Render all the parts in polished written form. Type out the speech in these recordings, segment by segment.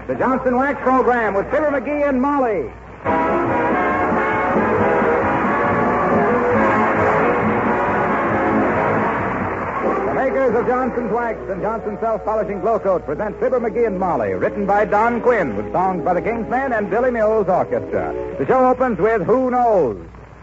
the Johnson Wax Program with Fibber McGee and Molly. The makers of Johnson's Wax and Johnson's Self-Polishing Glow Coat present Fibber McGee and Molly, written by Don Quinn, with songs by the Kingsmen and Billy Mills Orchestra. The show opens with Who Knows?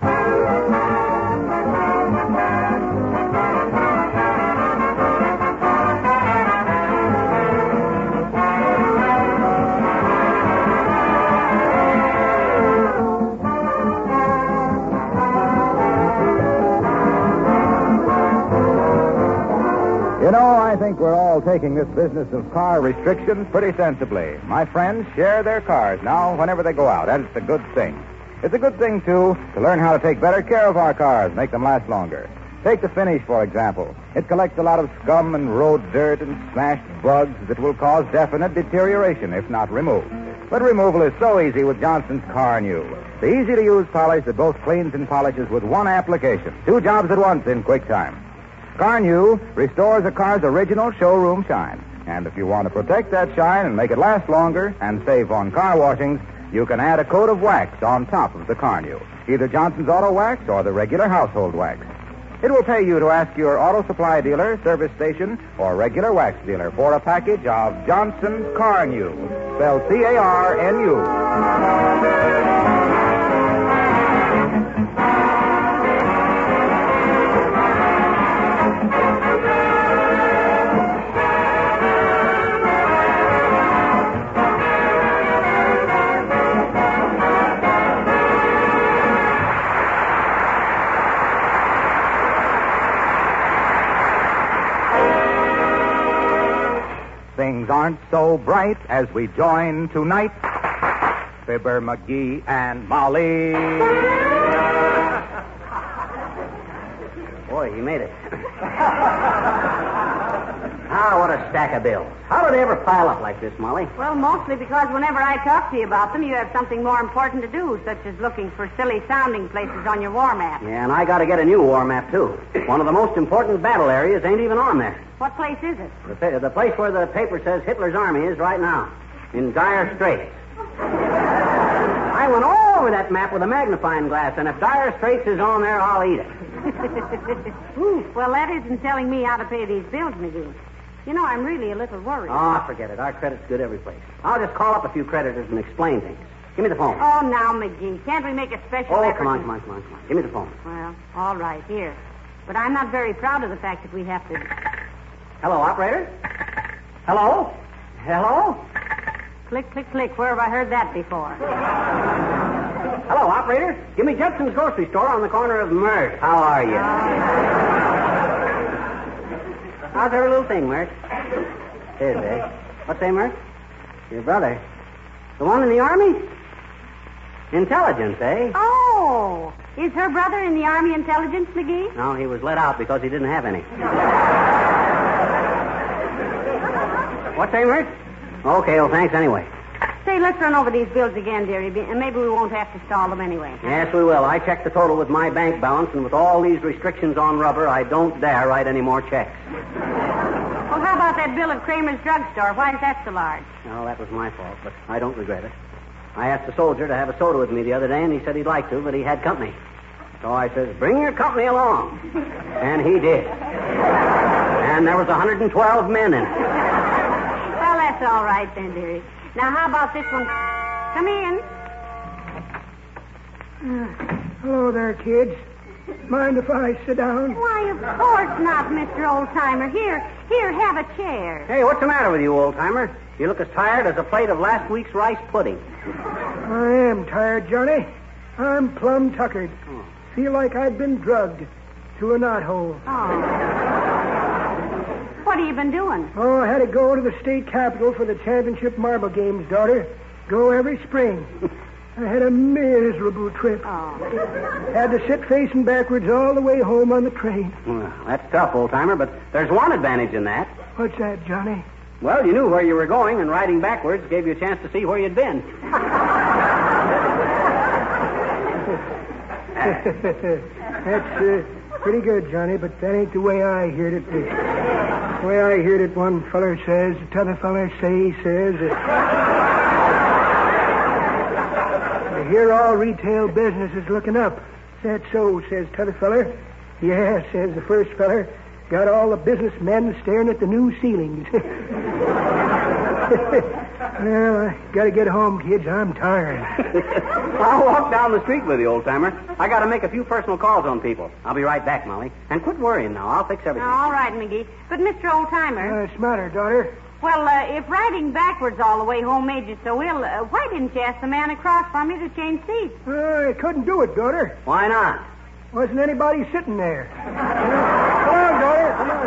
You know, I think we're all taking this business of car restrictions pretty sensibly. My friends share their cars now whenever they go out, and it's a good thing. It's a good thing, too, to learn how to take better care of our cars, make them last longer. Take the finish, for example. It collects a lot of scum and road dirt and smashed bugs that will cause definite deterioration if not removed. But removal is so easy with Johnson's Car New. The easy-to-use polish that both cleans and polishes with one application. 2 jobs at once in quick time. Car New restores a car's original showroom shine. And if you want to protect that shine and make it last longer and save on car washings, you can add a coat of wax on top of the Car New, either Johnson's Auto Wax or the regular household wax. It will pay you to ask your auto supply dealer, service station, or regular wax dealer for a package of Johnson's Car New, spelled C-A-R-N-U. Things aren't so bright as we join tonight. Fibber, McGee, and Molly. Boy, he made it. Ah, what a stack of bills. How did they ever pile up like this, Molly? Well, mostly because whenever I talk to you about them, you have something more important to do, such as looking for silly sounding places on your war map. Yeah, and I got to get a new war map, too. One of the most important battle areas ain't even on there. What place is it? The place where the paper says Hitler's army is right now, in Dire Straits. I went all over that map with a magnifying glass, and if Dire Straits is on there, I'll eat it. Well, that isn't telling me how to pay these bills, McGee. You know, I'm really a little worried. Oh, forget it. Our credit's good every place. I'll just call up a few creditors and explain things. Give me the phone. Oh, now, McGee, can't we make a special effort? Come on. Give me the phone. Well, all right, here. But I'm not very proud of the fact that we have to... Hello, operator? Hello? Click, click, click. Where have I heard that before? Hello, operator. Give me Judson's grocery store on the corner of Mert. How are you? How's every little thing, Mert? Is, eh? What's that, Mert? Your brother. The one in the Army? Intelligence, eh? Oh, is her brother in the Army Intelligence, McGee? No, he was let out because he didn't have any. What's that, Mert? Okay, well, thanks anyway. Say, let's run over these bills again, dearie, and maybe we won't have to stall them anyway. Yes, we will. I checked the total with my bank balance, and with all these restrictions on rubber, I don't dare write any more checks. Well, how about that bill at Kramer's drugstore? Why is that so large? No, that was my fault, but I don't regret it. I asked the soldier to have a soda with me the other day, and he said he'd like to, but he had company. So I says, bring your company along. And he did. And there was 112 men in it. Well, that's all right then, dearie. Now, how about this one? Come in. Hello there, kids. Mind if I sit down? Why, of course not, Mr. Oldtimer. Here, have a chair. Hey, what's the matter with you, old-timer? You look as tired as a plate of last week's rice pudding. I am tired, Johnny. I'm plumb tuckered. Feel like I'd been drugged to a knothole. Oh. What have you been doing? Oh, I had to go to the state capitol for the championship marble games, daughter. Go every spring. I had a miserable trip. Oh. Had to sit facing backwards all the way home on the train. Well, that's tough, old-timer, but there's one advantage in that. What's that, Johnny? Well, you knew where you were going, and riding backwards gave you a chance to see where you'd been. That's pretty good, Johnny, but that ain't the way I heard it. The way I heard it, one feller says, t'other feller says... I hear all retail business is looking up. Is that so, says t'other feller. Yeah, says the first feller. Got all the businessmen staring at the new ceilings. Well, I gotta get home, kids. I'm tired. I'll walk down the street with you, old-timer. I gotta make a few personal calls on people. I'll be right back, Molly. And quit worrying now. I'll fix everything. All right, McGee. But, Mr. Oldtimer... What's the matter, daughter? Well, if riding backwards all the way home made you so ill, why didn't you ask the man across from you to change seats? I couldn't do it, daughter. Why not? Wasn't anybody sitting there. Come on, daughter. Come on.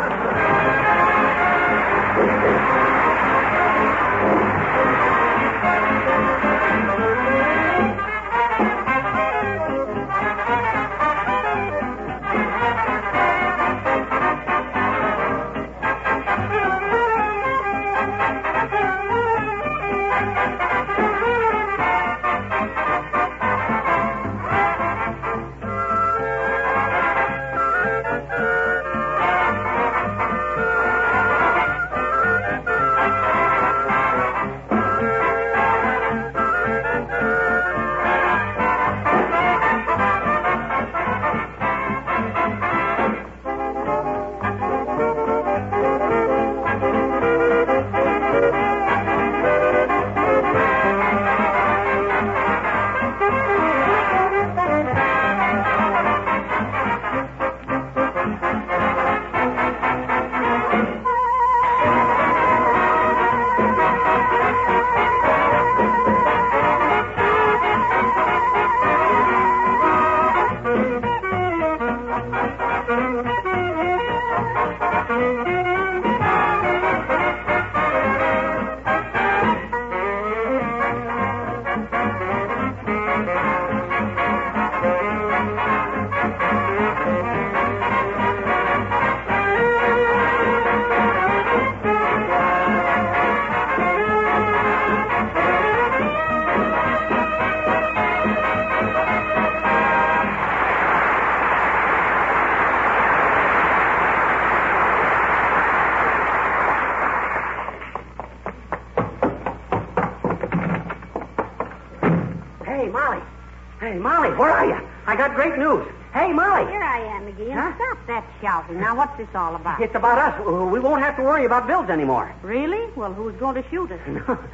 Hey, Molly, where are you? I got great news. Hey, Molly. Here I am, McGee. And stop that shouting. Now, what's this all about? It's about us. We won't have to worry about bills anymore. Really? Well, who's going to shoot us?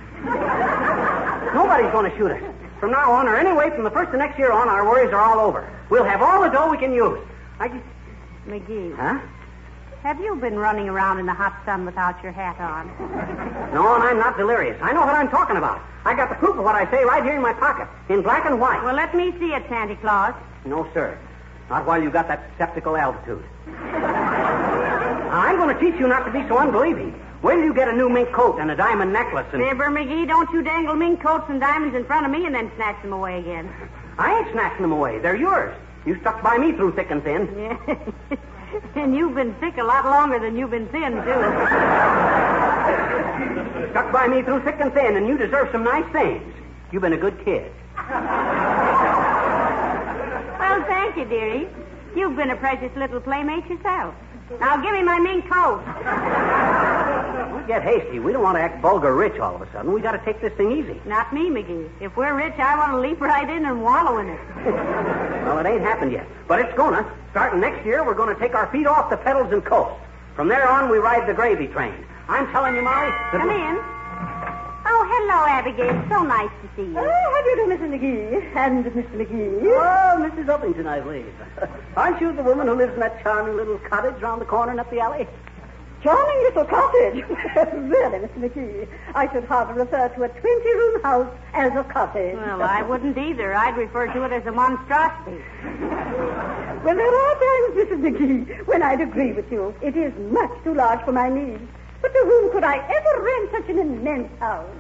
Nobody's going to shoot us. From now on, or anyway, from the first of next year on, our worries are all over. We'll have all the dough we can use. McGee. Huh? Have you been running around in the hot sun without your hat on? No, and I'm not delirious. I know what I'm talking about. I got the proof of what I say right here in my pocket, in black and white. Well, let me see it, Santa Claus. No, sir. Not while you got that skeptical altitude. I'm going to teach you not to be so unbelieving. Wait till you get a new mink coat and a diamond necklace and... Fibber, McGee, don't you dangle mink coats and diamonds in front of me and then snatch them away again. I ain't snatching them away. They're yours. You stuck by me through thick and thin. Yeah. And you've been thick a lot longer than you've been thin, too. Stuck by me through thick and thin, and you deserve some nice things. You've been a good kid. Well, thank you, dearie. You've been a precious little playmate yourself. Now, give me my mink coat. Don't get hasty. We don't want to act vulgar rich all of a sudden. We got to take this thing easy. Not me, McGee. If we're rich, I want to leap right in and wallow in it. Well, it ain't happened yet. But it's gonna. Starting next year, we're going to take our feet off the pedals and coast. From there on, we ride the gravy train. I'm telling you, Molly... Come in. Oh, hello, Abigail. So nice to see you. Oh, how do you do, Mrs. McGee? And Mr. McGee? Oh, Mrs. Uppington, I believe. Aren't you the woman who lives in that charming little cottage round the corner and up the alley? Charming little cottage. Really, Mr. McGee, I should hardly refer to a 20-room house as a cottage. Well, I wouldn't either. I'd refer to it as a monstrosity. Well, there are times, Mrs. McGee, when I'd agree with you. It is much too large for my needs. But to whom could I ever rent such an immense house?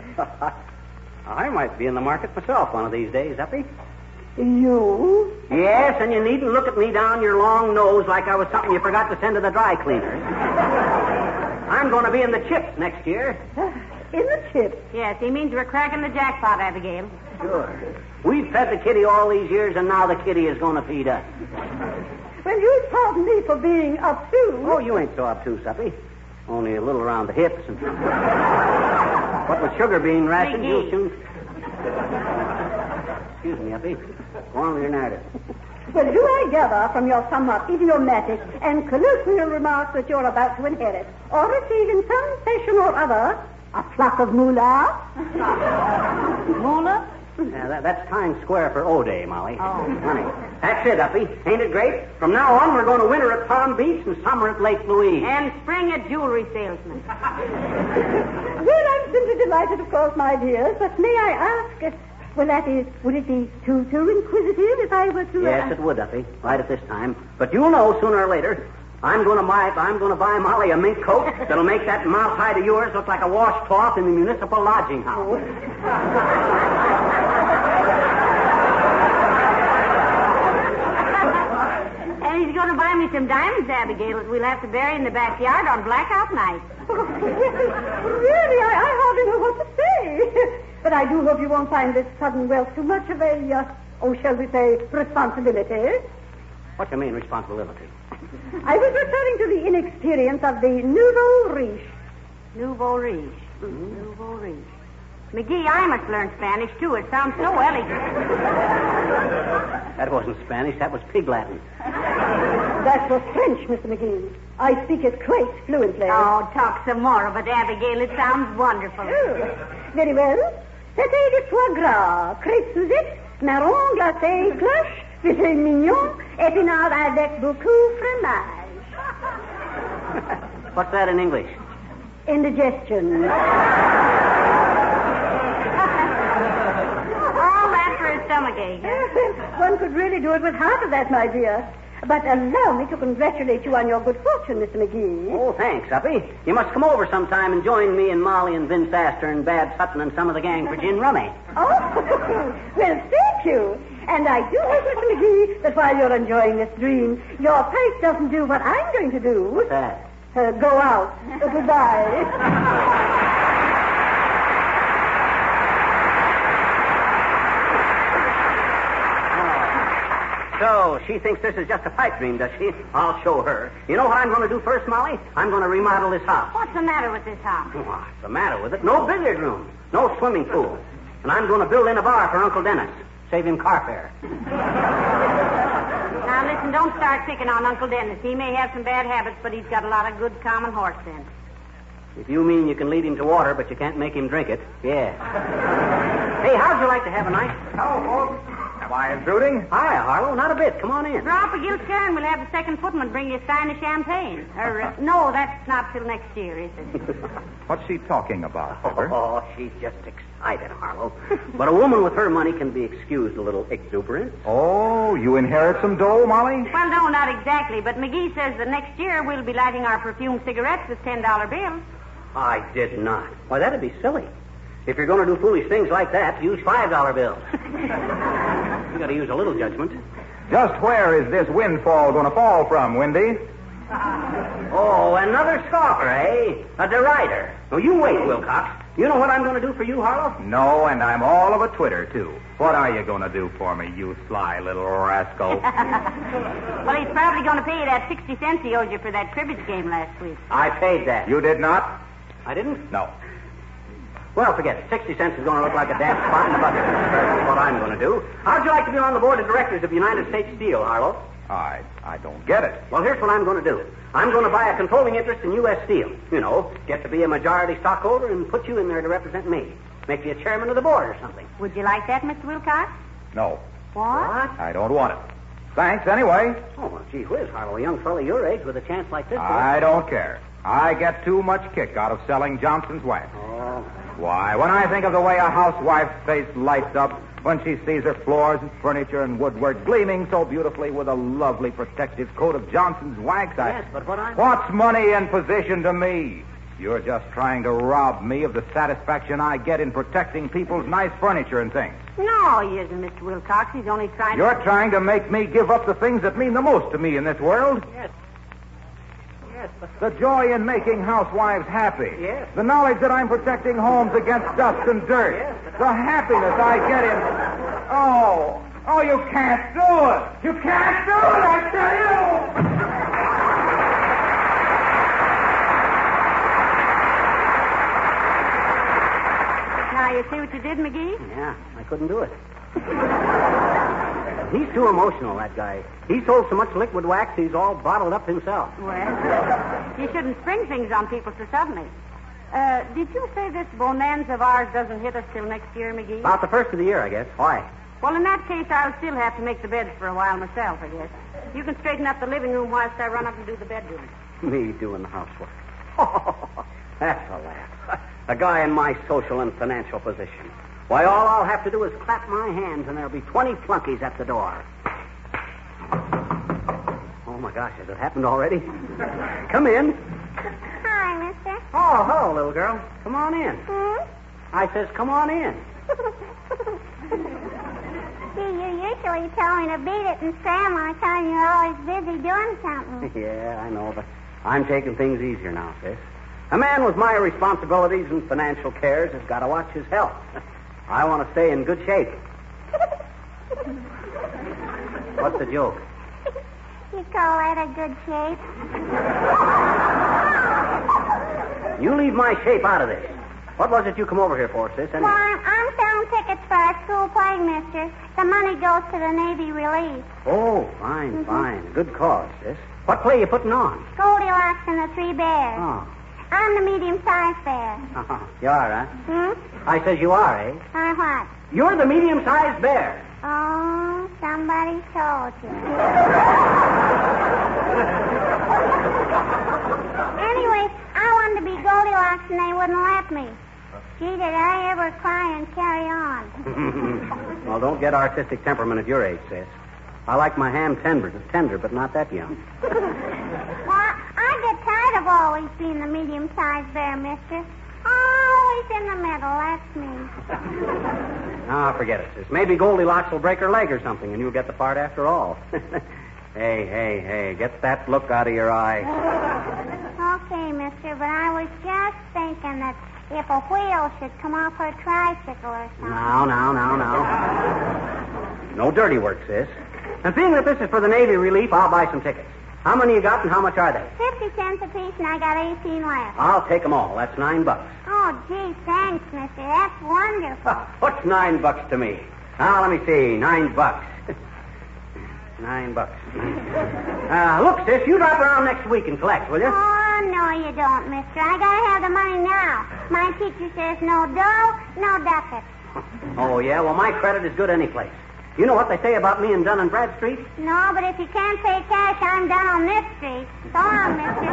I might be in the market myself one of these days, Uppy. You? Yes, and you needn't look at me down your long nose like I was something you forgot to send to the dry cleaners. I'm going to be in the chips next year. In the chips? Yes, he means we're cracking the jackpot, Abigail. Sure. We've fed the kitty all these years, and now the kitty is going to feed us. Well, you pardon me for being obtuse. Oh, you ain't so obtuse, Uppy. Only a little around the hips. And... What with sugar bean rations, you'll soon... Excuse me, Uppy. Go on with your narrative. Well, do I gather from your somewhat idiomatic and colloquial remarks that you're about to inherit, or receive in some fashion or other, a flock of moolah? Moolah? Yeah, that's Times Square for O-Day, Molly. Oh. Honey. That's it, Uppy. Ain't it great? From now on, we're going to winter at Palm Beach and summer at Lake Louise. And spring a jewelry salesman. Well, I'm simply delighted, of course, my dears, but may I ask, well, that is, would it be too inquisitive if I were to... Yes, it would, Uppy. Right at this time. But you'll know sooner or later. I'm going to buy Molly a mink coat that'll make that mouth hide of yours look like a washcloth in the municipal lodging house. And he's going to buy me some diamonds, Abigail, that we'll have to bury in the backyard on blackout night. Really, I hardly know what to say. But I do hope you won't find this sudden wealth too much of a, shall we say, responsibility. What do you mean, responsibility? I was referring to the inexperience of the nouveau riche. Nouveau riche. Nouveau riche. McGee, I must learn Spanish, too. It sounds so elegant. That wasn't Spanish. That was Pig Latin. That was French, Mr. McGee. I speak it quite fluently. Oh, talk some more of it, Abigail. It sounds wonderful. Oh, very well. Pâté de foie gras, crêpes Suzette, marron glacé, cloche, filet mignon, épinards avec beaucoup fromage. What's that in English? Indigestion. All that for a stomachache. One could really do it with half of that, my dear. But allow me to congratulate you on your good fortune, Mr. McGee. Oh, thanks, Uppy. You must come over sometime and join me and Molly and Vince Astor and Babs Hutton and some of the gang for gin rummy. Oh, well, thank you. And I do hope, Mr. McGee, that while you're enjoying this dream, your pipe doesn't do what I'm going to do. What's that? Go out. Goodbye. So, she thinks this is just a pipe dream, does she? I'll show her. You know what I'm going to do first, Molly? I'm going to remodel this house. What's the matter with this house? What's the matter with it? No billiard room. No swimming pool. And I'm going to build in a bar for Uncle Dennis. Save him car fare. Now, listen, don't start picking on Uncle Dennis. He may have some bad habits, but he's got a lot of good common horse sense. If you mean you can lead him to water, but you can't make him drink it, yeah. Hey, how'd you like to have a night? Hello, folks. Am I intruding? Hi, Harlow. Not a bit. Come on in. Draw up a gilt chair and we'll have the second footman bring you a stein of champagne. No, that's not till next year, is it? What's she talking about, Pepper? Oh, she's just excited, Harlow. But a woman with her money can be excused a little exuberance. Oh, you inherit some dough, Molly? Well, no, not exactly. But McGee says that next year we'll be lighting our perfumed cigarettes with $10 bills. I did not. Why, that'd be silly. If you're going to do foolish things like that, use $5 bills. You got to use a little judgment. Just where is this windfall going to fall from, Wendy? Oh, another scoffer, eh? A derider. Oh, you wait, Wilcox. You know what I'm going to do for you, Harlow? No, and I'm all of a twitter, too. What are you going to do for me, you sly little rascal? Well, he's probably going to pay you that 60 cents he owed you for that cribbage game last week. I paid that. You did not? I didn't? No. Well, forget it. 60 cents is going to look like a damn spot in the bucket. That's what I'm going to do. How'd you like to be on the board of directors of United States Steel, Harlow? I don't get it. Well, here's what I'm going to do. I'm going to buy a controlling interest in U.S. Steel. You know, get to be a majority stockholder and put you in there to represent me. Make you a chairman of the board or something. Would you like that, Mr. Wilcox? No. What? I don't want it. Thanks, anyway. Oh, well, gee whiz, Harlow, a young fellow your age with a chance like this. I don't care. I get too much kick out of selling Johnson's wax. Oh. Why, when I think of the way a housewife's face lights up when she sees her floors and furniture and woodwork gleaming so beautifully with a lovely protective coat of Johnson's wax, Yes, but What's money and position to me? You're just trying to rob me of the satisfaction I get in protecting people's nice furniture and things. No, he isn't, Mr. Wilcox. He's only trying to... You're trying to make me give up the things that mean the most to me in this world. Yes. Yes, but... The joy in making housewives happy. Yes. The knowledge that I'm protecting homes against dust and dirt. Yes, but... The happiness I get in... Oh, you can't do it. You can't do it, I tell you. Now, you see what you did, McGee? Yeah, I couldn't do it. He's too emotional, that guy. He sold so much liquid wax, he's all bottled up himself. Well, you shouldn't spring things on people so suddenly. Did you say this bonanza of ours doesn't hit us till next year, McGee? About the first of the year, I guess. Why? Well, in that case, I'll still have to make the beds for a while myself, I guess. You can straighten up the living room whilst I run up and do the bedroom. Me doing the housework. That's a laugh. A guy in my social and financial position. Why, all I'll have to do is clap my hands and there'll be 20 flunkies at the door. Oh, my gosh, has it happened already? Come in. Hi, mister. Oh, hello, little girl. Come on in. I says, come on in. Gee, you usually tell me to beat it and scramble because you're always busy doing something. Yeah, I know, but I'm taking things easier now, sis. A man with my responsibilities and financial cares has got to watch his health. I want to stay in good shape. What's the joke? You call that a good shape? You leave my shape out of this. What was it you come over here for, sis? Well, I'm selling tickets for our school play, mister. The money goes to the Navy Relief. Oh, fine, fine. Good cause, sis. What play you putting on? Goldilocks and the Three Bears. Oh. I'm the medium-sized bear. You are, huh? I says you are, eh? Or what? You're the medium-sized bear. Oh, somebody told you. Anyway, I wanted to be Goldilocks and they wouldn't let me. Gee, did I ever cry and carry on? Well, don't get artistic temperament at your age, sis. I like my ham tender, but not that young. Well, I get tired of always being the medium-sized bear, mister. Always in the middle, that's me. Ah, forget it, sis. Maybe Goldilocks will break her leg or something, and you'll get the part after all. Hey, get that look out of your eye. Okay, mister, but I was just thinking that if a wheel should come off her tricycle or something. Now. No dirty work, sis. And seeing that this is for the Navy Relief, I'll buy some tickets. How many you got and how much are they? 50 cents apiece, and I got 18 left. I'll take them all. That's $9. Oh, gee, thanks, mister. That's wonderful. What's $9 to me? Now, let me see. $9. $9. Look, sis, you drop around next week and collect, will you? Oh, no, you don't, mister. I gotta have the money now. My teacher says no dough, no ducats. Oh, yeah? Well, my credit is good any place. You know what they say about me and Dun and Bradstreet? No, but if you can't pay cash, I'm done on this street. So long, mister.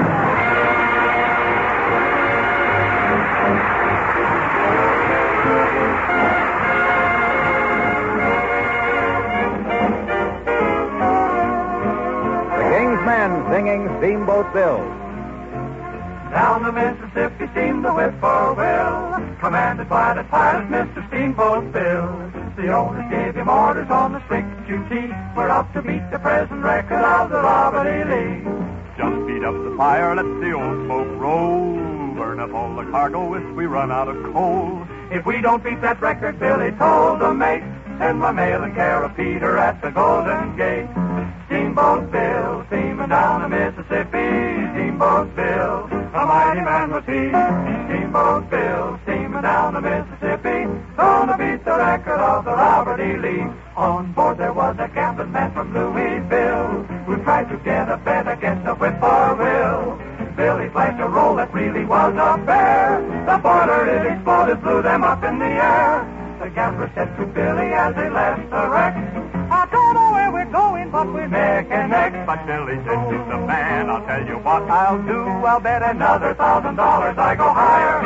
The King's Men singing Steamboat Bill. Down the Mississippi steamed the Whippoorwill, commanded by the pilot, Mr. Steamboat Bill. The owners gave him orders on the strict duty. We're up to beat the present record of the Robert E. Lee. Just beat up the fire, let the old smoke roll. Burn up all the cargo if we run out of coal. If we don't beat that record, Billy told the mate, send my mail in care of Peter at the Golden Gate. Steamboat Bill, steaming down the Mississippi. Steamboat Bill, a mighty man was he. Steamboat Bill, steaming down the Mississippi. Gonna beat the record of the Robert E. Lee. On board there was a gambling man from Louisville who tried to get a bet against the Whippoorwill. Billy flashed a roll that really was a bear. The boiler, it exploded, blew them up in the air. The gambler said to Billy as they left the wreck, I don't know where we're going, but we're neck and neck. But Billy said to the man, I'll tell you what I'll do. I'll bet Another $1,000 I go higher,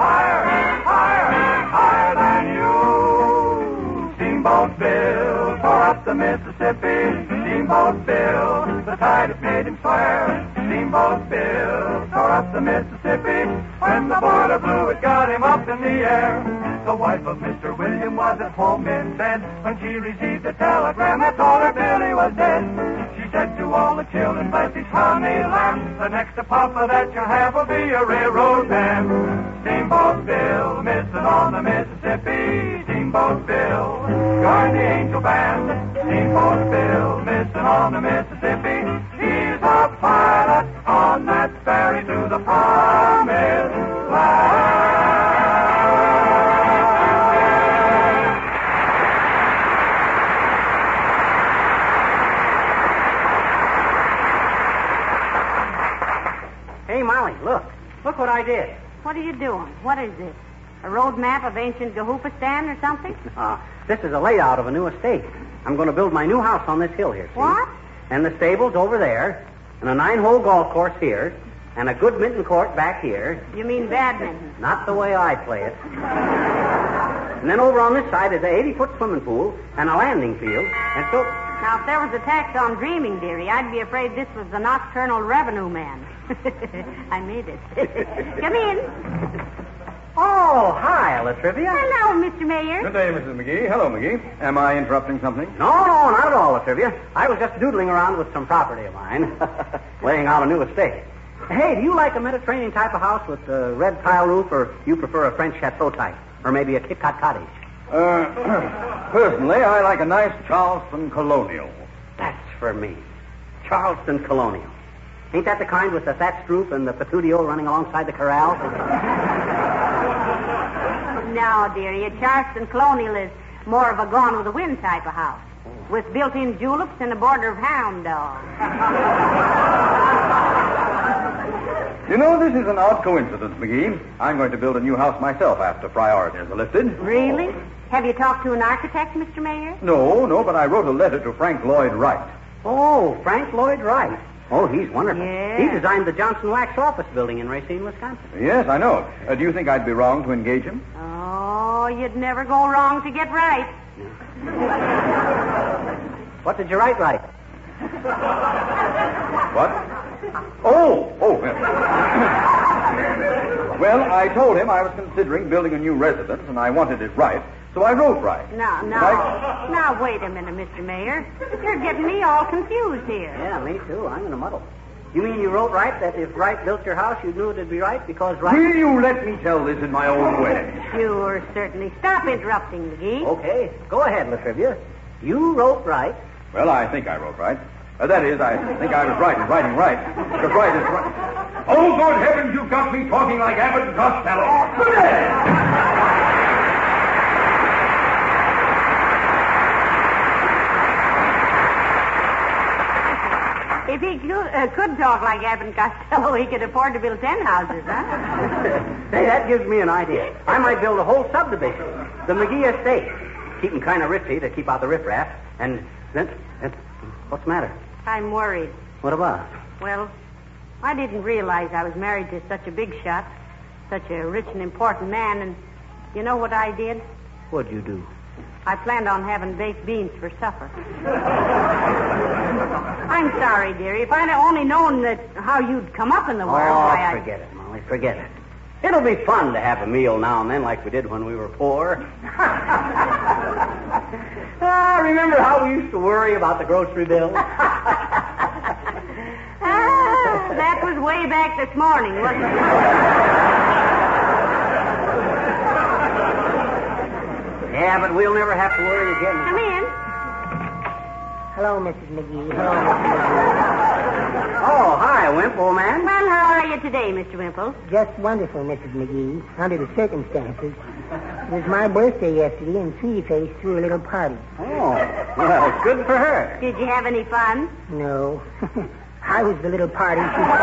higher than you. Steamboat Bill tore up the Mississippi. Steamboat Bill, the tide had made him swear. Steamboat Bill tore up the Mississippi. When the boiler blew, it got him up in the air. The wife of Mr. William was at home in bed when she received a telegram that told her Billy was dead. She said to all the children, bless each honey lamb, the next to Papa that you'll have will be a railroad man. Steamboat Bill, missing on the Mississippi. Steamboat Bill, join the Angel Band. Steamboat Bill, missing on the Mississippi. He's a pilot on that ferry to the promised land. What are you doing? What is this? A road map of ancient Gahoopastan or something? This is a layout of a new estate. I'm going to build my new house on this hill here, see? What? And the stable's over there, and a 9-hole golf course here, and a good mitten court back here. You mean badminton? Not the way I play it. And then over on this side is an 80-foot swimming pool and a landing field, and so... Now, if there was a tax on dreaming, dearie, I'd be afraid this was the Nocturnal Revenue Man. I made it. Come in. Oh, hi, Latrivia. Hello, Mr. Mayor. Good day, Mrs. McGee. Hello, McGee. Am I interrupting something? No, not at all, Latrivia. I was just doodling around with some property of mine, laying out a new estate. Hey, do you like a Mediterranean type of house with a red tile roof, or you prefer a French chateau type, or maybe a Kit Kat cottage? Personally, I like a nice Charleston colonial. That's for me. Charleston colonial. Ain't that the kind with the thatched roof and the patio running alongside the corral? No, dearie, a Charleston colonial is more of a Gone with the Wind type of house, with built-in juleps and a border of hound dogs. You know, this is an odd coincidence, McGee. I'm going to build a new house myself after priorities are lifted. Really? Have you talked to an architect, Mr. Mayor? No, but I wrote a letter to Frank Lloyd Wright. Oh, Frank Lloyd Wright. Oh, he's wonderful. Yeah. He designed the Johnson Wax office building in Racine, Wisconsin. Yes, I know. Do you think I'd be wrong to engage him? Oh, you'd never go wrong to get right. What did you write right? What? Oh. Well, I told him I was considering building a new residence, and I wanted it right, so I wrote right. Now, wait a minute, Mr. Mayor. You're getting me all confused here. Yeah, me too. I'm in a muddle. You mean you wrote right that if Wright built your house, you knew it'd be right because Wright... Will you let me tell this in my own way? Sure, certainly. Stop interrupting, McGee. Okay, go ahead, Latrivia. You wrote right. Well, I think I wrote right. That is, I think I was right in writing right. Because right is right. Oh, good heavens, you've got me talking like Abbott and Costello. Good day! If he could talk like Abbott and Costello, he could afford to build 10 houses, huh? Say, that gives me an idea. I might build a whole subdivision, the McGee Estate. Keep them kind of ritzy to keep out the riffraff. And then, what's the matter? I'm worried. What about? Well, I didn't realize I was married to such a big shot, such a rich and important man, and you know what I did? What'd you do? I planned on having baked beans for supper. I'm sorry, dearie. If I'd only known how you'd come up in the world, forget it, Molly. Forget it. It'll be fun to have a meal now and then like we did when we were poor. Remember how we used to worry about the grocery bill? That was way back this morning, wasn't it? Yeah, but we'll never have to worry again. Come in. Hello, Mrs. McGee. Hello, Mrs. McGee. Oh, hi, Wimp, old man. Well, how are you today, Mr. Wimple? Just wonderful, Mrs. McGee, under the circumstances. It was my birthday yesterday, and Sweetie Face threw a little party. Oh, well, good for her. Did you have any fun? No. I was the little party she threw.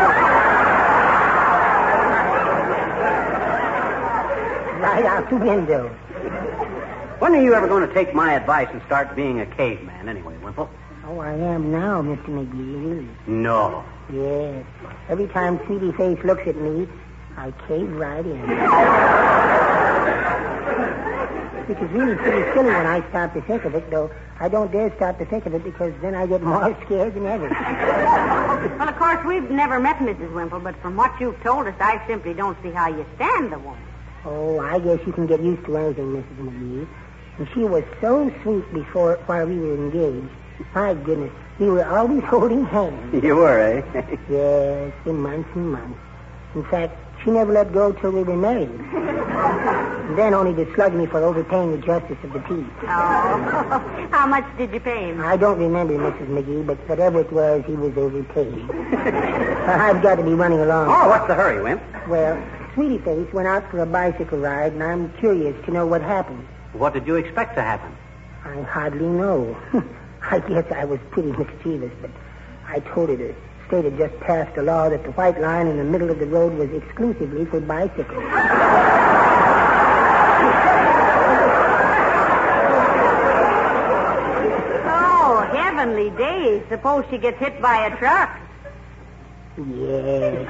Right out the window. When are you ever going to take my advice and start being a caveman anyway, Wimple? Oh, I am now, Mr. McGee, really. No. Yes. Every time Sweetie Face looks at me, I cave right in. Which is really pretty silly when I stop to think of it, though I don't dare stop to think of it because then I get more scared than ever. Well, of course, we've never met Mrs. Wimple, but from what you've told us, I simply don't see how you stand the woman. Oh, I guess you can get used to anything, Mrs. McGee. And she was so sweet while we were engaged. My goodness, we were always holding hands. You were, eh? Yes, for months and months. In fact, she never let go till we were married. And then only to slug me for overpaying the justice of the peace. Oh, how much did you pay him? I don't remember, Mrs. McGee, but whatever it was, he was overpaid. I've got to be running along. Oh, what's the hurry, Wimp? Well, Sweetie Face went out for a bicycle ride, and I'm curious to know what happened. What did you expect to happen? I hardly know. I guess I was pretty mischievous, but I told her to state had just passed a law that the white line in the middle of the road was exclusively for bicycles. Oh, heavenly days. Suppose she gets hit by a truck. Yes.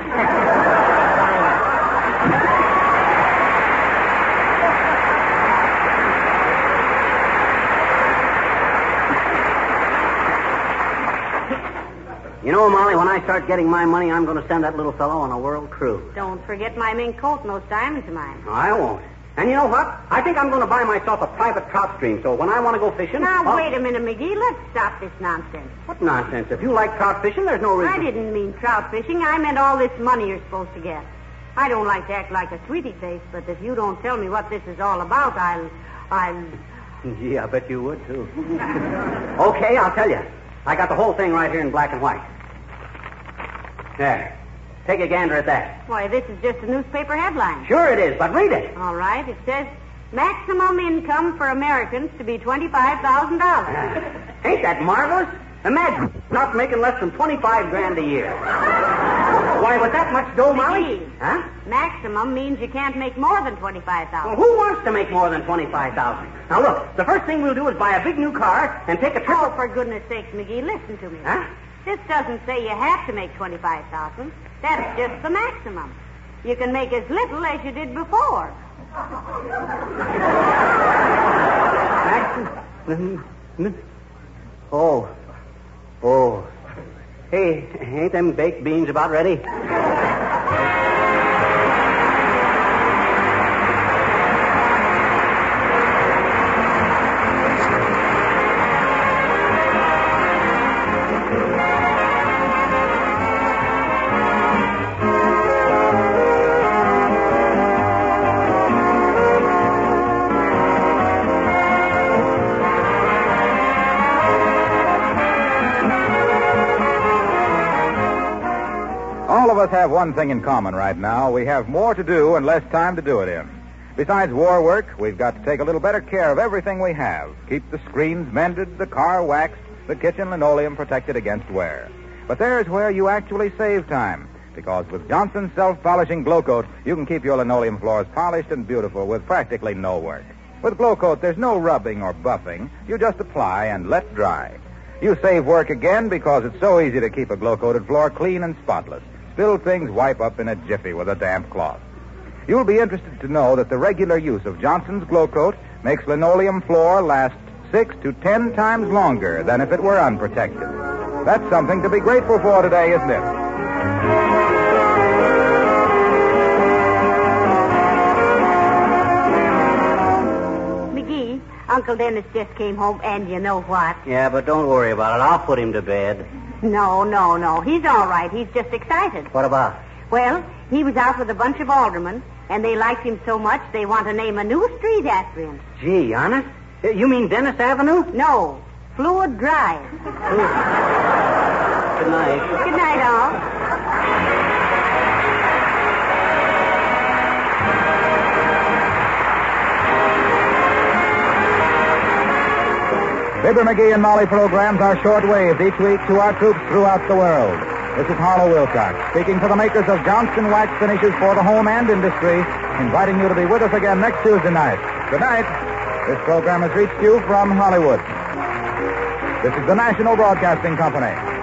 You know, Molly, when I start getting my money, I'm going to send that little fellow on a world cruise. Don't forget my mink coat and those diamonds of mine. No, I won't. And you know what? I think I'm going to buy myself a private trout stream, so when I want to go fishing... Now, wait a minute, McGee. Let's stop this nonsense. What nonsense? If you like trout fishing, there's no reason... I didn't mean trout fishing. I meant all this money you're supposed to get. I don't like to act like a sweetie face, but if you don't tell me what this is all about, I'll... Gee, I bet you would, too. Okay, I'll tell you. I got the whole thing right here in black and white. There. Take a gander at that. Why, this is just a newspaper headline. Sure it is, but read it. All right. It says, maximum income for Americans to be $25,000. Ain't that marvelous? Imagine not making less than $25,000 a year. Why, with that much dough, Molly? Huh? Maximum means you can't make more than $25,000. Well, who wants to make more than $25,000? Now, look, the first thing we'll do is buy a big new car and take a trip... Oh, for goodness sakes, McGee, listen to me. Huh? This doesn't say you have to make $25,000. That's just the maximum. You can make as little as you did before. Maximum? Oh. Hey, ain't them baked beans about ready? All of us have one thing in common right now. We have more to do and less time to do it in. Besides war work, we've got to take a little better care of everything we have. Keep the screens mended, the car waxed, the kitchen linoleum protected against wear. But there's where you actually save time. Because with Johnson's self-polishing Glow Coat, you can keep your linoleum floors polished and beautiful with practically no work. With Glow Coat, there's no rubbing or buffing. You just apply and let dry. You save work again because it's so easy to keep a glow-coated floor clean and spotless. Spilled things wipe up in a jiffy with a damp cloth. You'll be interested to know that the regular use of Johnson's Glow Coat makes linoleum floor last 6 to 10 times longer than if it were unprotected. That's something to be grateful for today, isn't it? McGee, Uncle Dennis just came home, and you know what? Yeah, but don't worry about it. I'll put him to bed. No. He's all right. He's just excited. What about? Well, he was out with a bunch of aldermen, and they liked him so much they want to name a new street after him. Gee, honest? You mean Dennis Avenue? No, Fluid Drive. Good night. Good night, all. Fibber McGee and Molly programs are shortwave each week to our troops throughout the world. This is Harlow Wilcox, speaking for the makers of Johnson Wax Finishes for the home and industry, inviting you to be with us again next Tuesday night. Good night. This program has reached you from Hollywood. This is the National Broadcasting Company.